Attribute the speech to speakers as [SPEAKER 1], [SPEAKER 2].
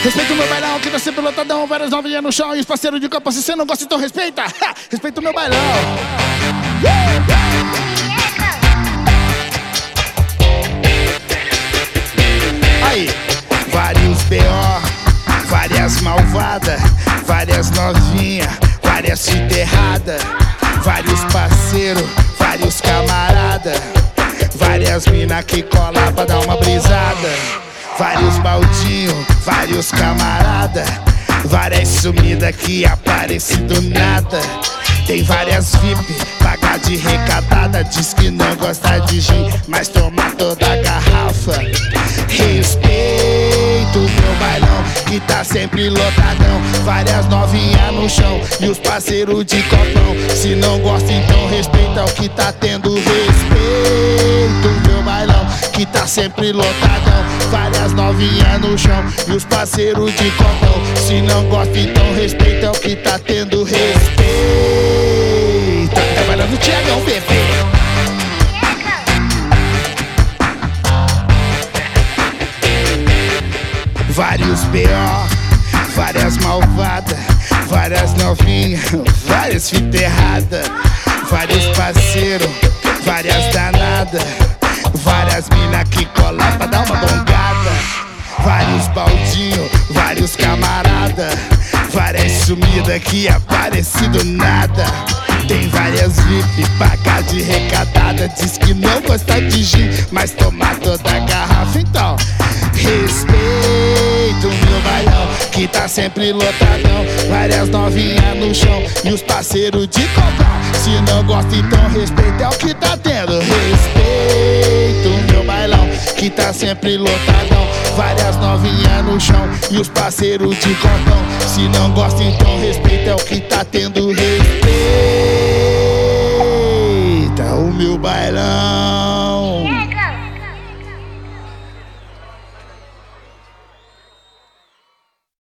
[SPEAKER 1] Respeita o meu bailão, que tá sempre lotadão. Várias novinhas no chão e os parceiros de copa. Se você não gosta, então respeita. Respeita o meu bailão. Aí, vários B.O., várias malvadas, várias novinhas, várias fita errada, vários parceiros, vários camarada, várias mina que cola pra dar uma brisada, vários baldinhos, vários camarada, várias sumidas que aparecem do nada. Tem várias VIP, paga de recatada. Diz que não gosta de gin, mas toma toda a garrafa. Respeito o meu bailão, que tá sempre lotadão. Várias novinhas no chão e os parceiros de copão. Se não gosta, então respeita o que tá tendo. Respeito o meu bailão, que tá sempre lotadão. Várias novinhas no chão e os parceiros de copão. Se não gosta, então respeita o que tá tendo. Respeito. Trabalhando o Thiagão, bebê. Vários B.O., várias malvadas, várias novinhas, várias fita errada, vários parceiros, várias danadas, várias mina que cola pra dar uma bongada, vários baldinhos, vários camarada, várias sumidas que aparecem do nada. Tem várias VIP, paga de recatada. Diz que não gosta de gin, mas toma toda a garrafa. Então, respeito o meu bailão, que tá sempre lotadão. Várias novinhas no chão e os parceiros de copão. Se não gosta, então respeita, é o que tá tendo. Respeito o meu bailão, que tá sempre lotadão. Várias novinhas no chão e os parceiros de copão. Se não gosta, então respeita, é o que tá tendo. Respeito